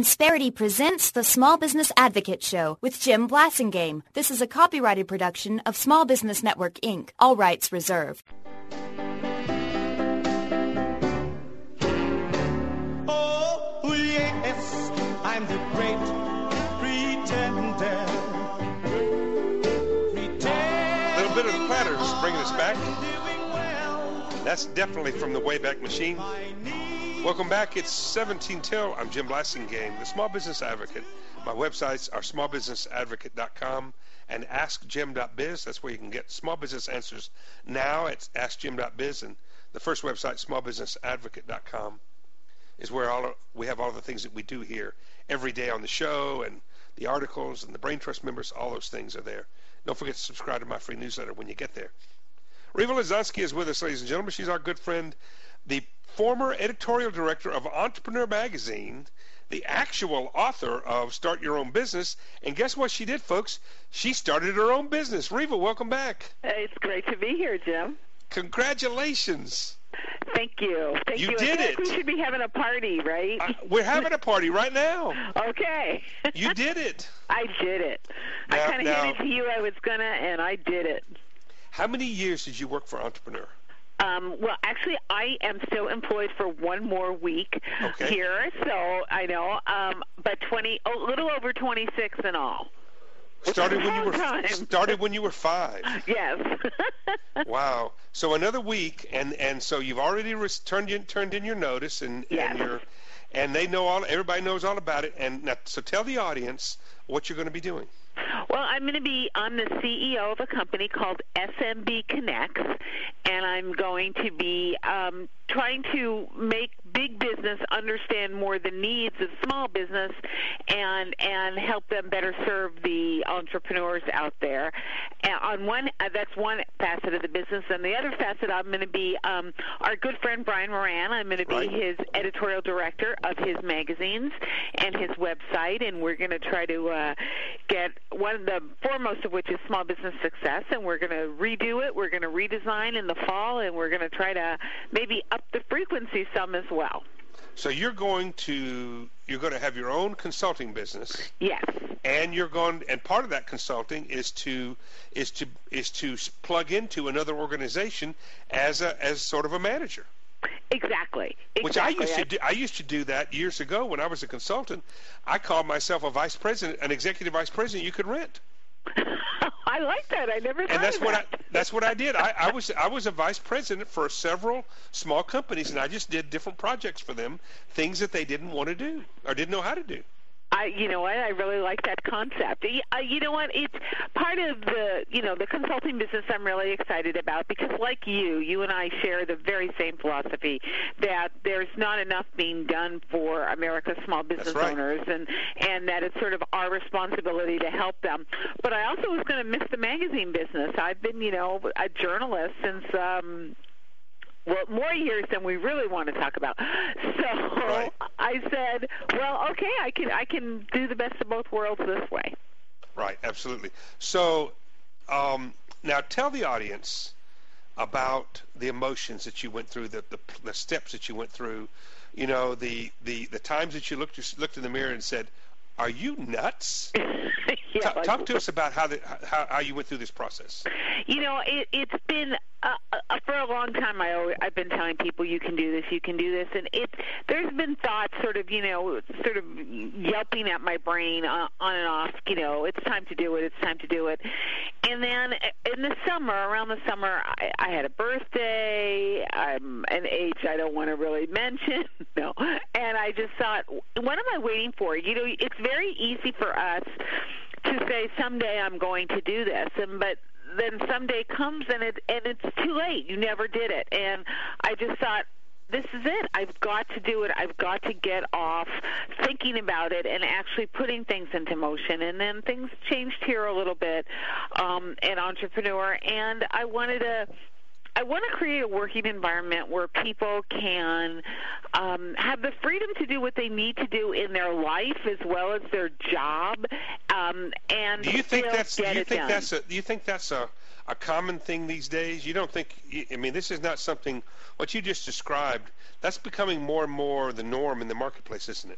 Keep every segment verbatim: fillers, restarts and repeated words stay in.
Insperity presents the Small Business Advocate Show with Jim Blasingame. This is a copyrighted production of Small Business Network, Incorporated. All rights reserved. Oh, yes, I'm the great pretender. Pretend. A little bit of the Platters bringing us back. That's definitely from the Wayback Machine. Welcome back. It's seventeen till. I'm Jim Blasingame, the Small Business Advocate. My websites are small business advocate dot com and ask jim dot biz. That's where you can get small business answers now. It's ask jim dot biz, and the first website, small business advocate dot com, is where all of, we have all the things that we do here every day on the show, and the articles and the Brain Trust members. All those things are there. Don't forget to subscribe to my free newsletter when you get there. Riva Lazonsky is with us, ladies and gentlemen. She's our good friend, the former editorial director of Entrepreneur Magazine, the actual author of Start Your Own Business. And guess what she did, folks? She started her own business. Riva, welcome back. Hey, it's great to be here, Jim. Congratulations. Thank you. Thank you. You did I it. Like we should be having a party, right? I, we're having a party right now. Okay. You did it. I did it. Now, I kind of now, hinted to you I was going to, and I did it. How many years did you work for Entrepreneur? Um, well, actually, I am still employed for one more week okay. here, so I know, um, but twenty, a little over twenty-six in all. Started when you were time. started when you were five. Yes. Wow. So another week, and, and so you've already re- turned in turned in your notice, and yes. and you're, and they know all. Everybody knows all about it. And now, so tell the audience what you're going to be doing. Well, I'm going to be, I'm the C E O of a company called S M B Connects, and I'm going to be um, trying to make big business understand more the needs of small business and and help them better serve the entrepreneurs out there. And on one, uh, that's one facet of the business, and the other facet, I'm going to be um, our good friend Brian Moran. I'm going to be right. his editorial director of his magazines and his website, and we're going to try to uh, get one of the foremost of which is Small Business Success, and we're going to redo it. We're going to redesign in the fall, and we're going to try to maybe up the frequency some as well. So you're going to you're going to have your own consulting business. Yes. And you're going, and part of that consulting is to is to is to plug into another organization as a as sort of a manager. Exactly. exactly. Which I used to do. I used to do that years ago when I was a consultant. I called myself a vice president, an executive vice president. You could rent. I like that. I never thought and that's of what that. I, that's what I did. I, I was I was a vice president for several small companies, and I just did different projects for them, things that they didn't want to do or didn't know how to do. I, you know what? I really like that concept. Uh, you know what? It's part of the, you know, the consulting business I'm really excited about because, like you, you and I share the very same philosophy that there's not enough being done for America's small business That's right. owners, and and that it's sort of our responsibility to help them. But I also was going to miss the magazine business. I've been, you know, a journalist since. Um, Well, more years than we really want to talk about. So right. I said, well, okay, I can I can do the best of both worlds this way. Right, absolutely. So um, now tell the audience about the emotions that you went through, the, the the steps that you went through, you know, the, the, the times that you looked looked in the mirror and said, are you nuts? yeah, talk, like, talk to us about how, the, how how you went through this process. You know, it, it's been uh, uh, for a long time. I always, I've been telling people, you can do this, you can do this, and it. There's been thoughts, sort of, you know, sort of yelping at my brain on, on and off. You know, it's time to do it. It's time to do it. And then in the summer, around the summer, I, I had a birthday. I'm an age I don't want to really mention. No, and I just thought, what am I waiting for? You know, it's very easy for us to say someday I'm going to do this, and but then someday comes and it and it's too late. You never did it, and I just thought, this is it. I've got to do it. I've got to get off thinking about it and actually putting things into motion. And then things changed here a little bit um, at Entrepreneur, and I wanted to. I want to create a working environment where people can um, have the freedom to do what they need to do in their life as well as their job, um, and do you think still that's get do you it think done. that's a do you think that's a, a common thing these days? You don't think? I mean, this is not something. What you just described. That's becoming more and more the norm in the marketplace, isn't it?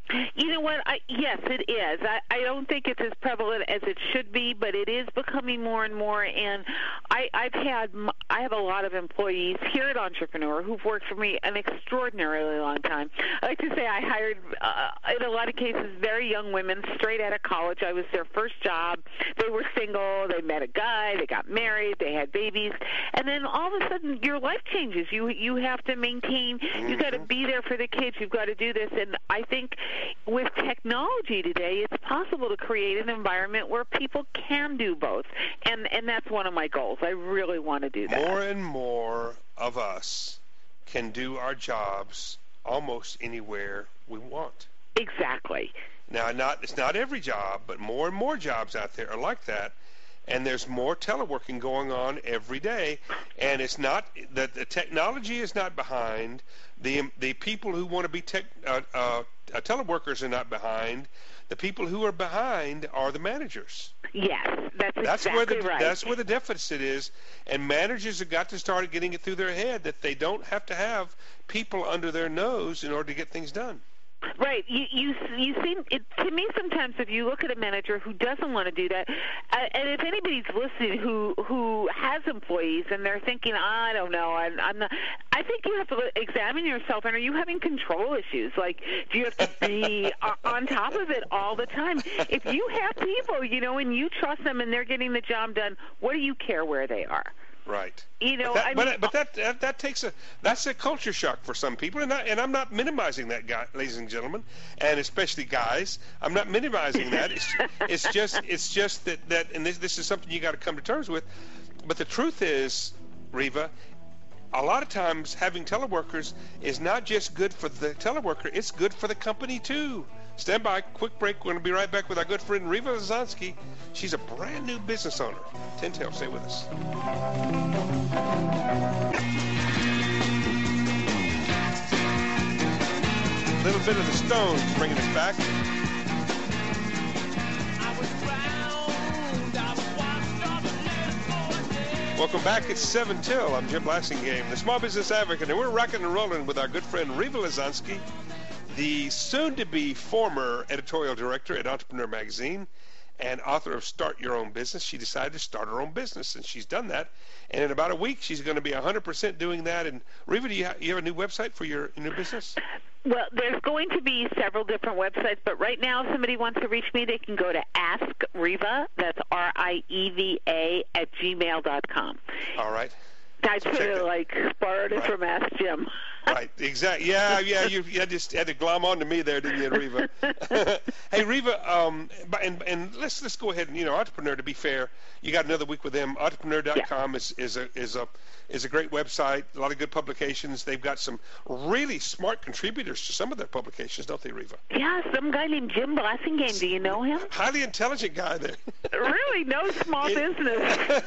You know what? I, yes, it is. I, I don't think it's as prevalent as it should be, but it is becoming more and more. And I, I've had I have a lot of employees here at Entrepreneur who've worked for me an extraordinarily long time. I like to say I hired, uh, in a lot of cases, very young women straight out of college. I was their first job. They were single. They met a guy. They got married. They had babies. And then all of a sudden, your life changes. You you have to maintain. Mm-hmm. You've got to be there for the kids. You've got to do this. And I think with technology today, it's possible to create an environment where people can do both. And and that's one of my goals. I really want to do that. More and more of us can do our jobs almost anywhere we want. Exactly. Now, not it's not every job, but more and more jobs out there are like that. And there's more teleworking going on every day, and it's not that the technology is not behind. The the people who want to be tech, uh, uh, uh, teleworkers are not behind. The people who are behind are the managers. Yes, that's, that's exactly where the, right. That's where the deficit is, and managers have got to start getting it through their head that they don't have to have people under their nose in order to get things done. Right. You you you seem it, to me sometimes if you look at a manager who doesn't want to do that, uh, and if anybody's listening who who has employees and they're thinking, I don't know, I'm, I'm not. I think you have to examine yourself. And are you having control issues? Like, do you have to be on top of it all the time? If you have people, you know, and you trust them and they're getting the job done, what do you care where they are? Right. You know, but that, I but, mean, but that, that that takes a that's a culture shock for some people, and I, and I'm not minimizing that, guy, ladies and gentlemen, and especially guys. I'm not minimizing that. It's, it's just it's just that, that and this this is something you got to come to terms with. But the truth is, Reva, a lot of times having teleworkers is not just good for the teleworker; it's good for the company too. Stand by, quick break. We're going to be right back with our good friend Reva Lozansky. She's a brand new business owner. Ten Tail, stay with us. A little bit of the Stones bringing us back. Welcome back. It's seven till. I'm Jim Blassingame, the Small Business Advocate, and we're rocking and rolling with our good friend Reva Lozansky, the soon-to-be former editorial director at Entrepreneur Magazine and author of Start Your Own Business. She decided to start her own business, and she's done that. And in about a week, she's going to be one hundred percent doing that. And Reva, do you have, you have a new website for your new business? Well, there's going to be several different websites, but right now, if somebody wants to reach me, they can go to Ask Reva, that's R I E V A, at gmail dot com. All right. I sort of like borrowed it right. from Ask Jim. Right, exactly. Yeah, yeah. You, you just had to glom on to me there, didn't you, Reva? Hey, Reva, um, and and let's let's go ahead and you know, Entrepreneur. To be fair, you got another week with them. Entrepreneur dot com yeah. is is a is a is a great website. A lot of good publications. They've got some really smart contributors to some of their publications, don't they, Reva? Yeah, some guy named Jim Blassingame. Do you know him? Highly intelligent guy there. Really, no small business.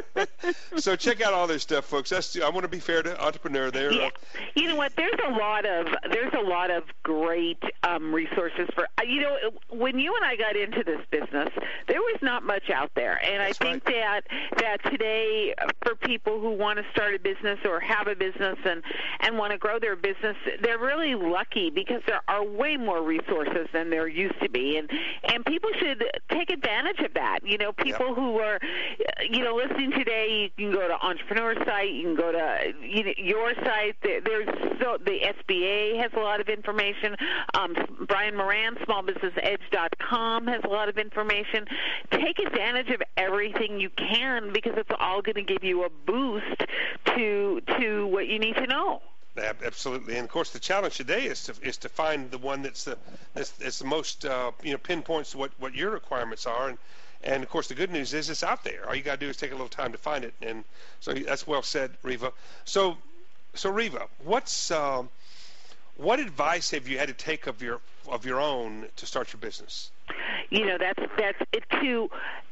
So check out all their stuff, folks. That's I want to be fair to Entrepreneur there. Yeah. Uh, You know what? There's a lot of there's a lot of great um, resources for you know when you and I got into this business, there was not much out there, and That's I think right. that that today for people who want to start a business or have a business and and want to grow their business, they're really lucky because there are way more resources than there used to be, and and people should take advantage of that. You know, people yep. who are you know listening today, you can go to Entrepreneur site, you can go to you know, your site. There, there's so the S B A has a lot of information. Um, Brian Moran, small business edge dot com has a lot of information. Take advantage of everything you can because it's all going to give you a boost to to what you need to know. Absolutely, and of course the challenge today is to is to find the one that's the that's, that's the most uh, you know pinpoints what what your requirements are, and and of course the good news is it's out there. All you got to do is take a little time to find it, and so that's well said, Reva. So. So Reva, what's uh, what advice have you had to take of your of your own to start your business? You know, that's that's it too.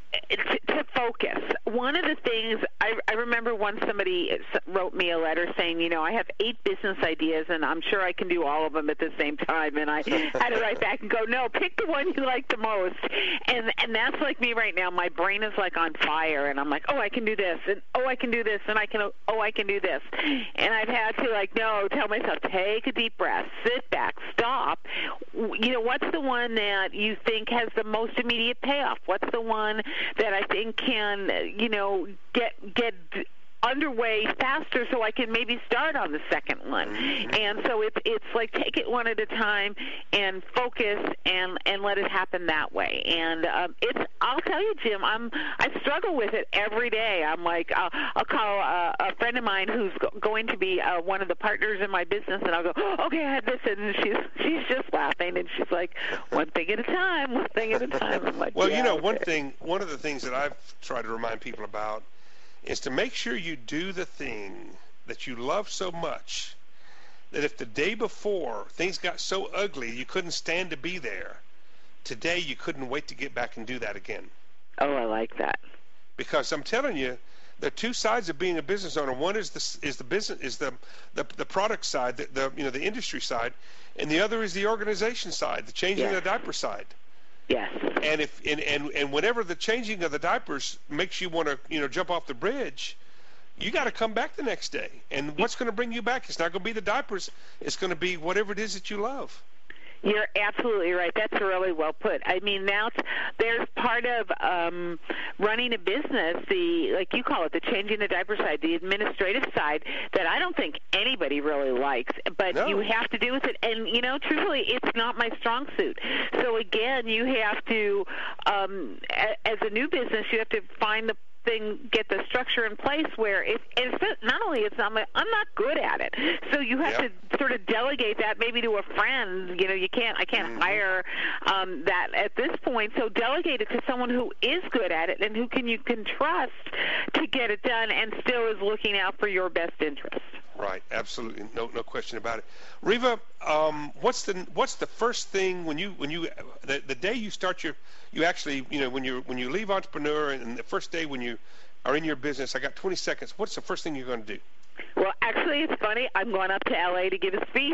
to, to focus. One of the things, I, I remember once somebody wrote me a letter saying, you know, I have eight business ideas, and I'm sure I can do all of them at the same time. And I had to write back and go, no, pick the one you like the most. And and that's like me right now. My brain is like on fire, and I'm like, oh, I can do this, and oh, I can do this, and I can, oh, I can do this. And I've had to, like, no, tell myself, take a deep breath, sit back, stop. You know, what's the one that you think has the most immediate payoff? What's the one that I think can, you know, get get underway faster so I can maybe start on the second one. And so it's it's like take it one at a time and focus and and let it happen that way. And um, it's I'll tell you, Jim, I'm I struggle with it every day. I'm like I'll, I'll call a, a friend of mine who's go, going to be uh, one of the partners in my business, and I'll go, okay, I had this, and she's she's just laughing, and she's like, one thing at a time, one thing at a time. I'm like, well, yeah, you know, okay. one thing, one of the things that I've tried to remind people about is to make sure you do the thing that you love so much that if the day before things got so ugly you couldn't stand to be there, today you couldn't wait to get back and do that again. Oh, I like that. Because I'm telling you, there are two sides of being a business owner. One is the is the business is the the, the product side, the, the you know the industry side, and the other is the organization side, the changing Yes. of the diaper side. Yes. And if and, and and whenever the changing of the diapers makes you want to you know jump off the bridge, you got to come back the next day. And what's going to bring you back? It's not going to be the diapers. It's going to be whatever it is that you love. You're absolutely right. That's really well put. I mean, now there's part of um, running a business, the like you call it, the changing the diaper side, the administrative side, that I don't think anybody really likes. But No. you have to do with it. And, you know, truthfully, it's not my strong suit. So, again, you have to, um, a- as a new business, you have to find the thing, get the structure in place where if, if it, not only it's not, I'm not good at it, so you have Yep. to sort of delegate that maybe to a friend. You know, you can't, I can't Mm-hmm. hire um, that at this point. So delegate it to someone who is good at it and who can you can trust to get it done and still is looking out for your best interest. Right, absolutely, no, no question about it. Reva, um, what's the what's the first thing when you when you the, the day you start your you actually you know when you when you leave entrepreneur and the first day when you are in your business? I got twenty seconds. What's the first thing you're going to do? Well, actually, it's funny. I'm going up to L A to give a speech.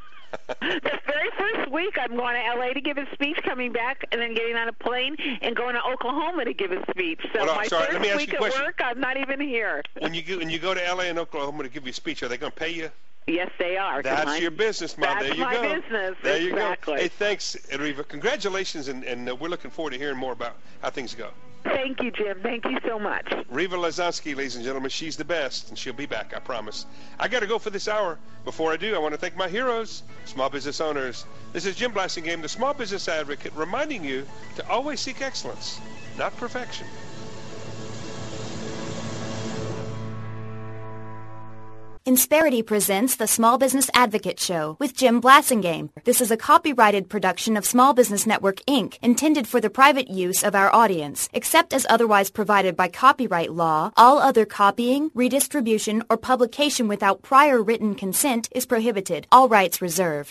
The very first week, I'm going to L A to give a speech, coming back, and then getting on a plane and going to Oklahoma to give a speech. So Hold on, my sorry, first let me ask week you a at question. work, I'm not even here. When you go when you go to L A and Oklahoma to give you a speech, are they going to pay you? Yes, they are. 'cause That's I'm- your business, Mom. That's There you my go. business. There you Exactly. go. Hey, thanks, Reva. Congratulations, and, and uh, we're looking forward to hearing more about how things go. Thank you, Jim. Thank you so much. Reva Lazansky, ladies and gentlemen, she's the best, and she'll be back, I promise. I got to go for this hour. Before I do, I want to thank my heroes, small business owners. This is Jim Blassingame, the Small Business Advocate, reminding you to always seek excellence, not perfection. Insperity presents the Small Business Advocate Show with Jim Blassingame. This is a copyrighted production of Small Business Network, Incorporated, intended for the private use of our audience. Except as otherwise provided by copyright law, all other copying, redistribution, or publication without prior written consent is prohibited. All rights reserved.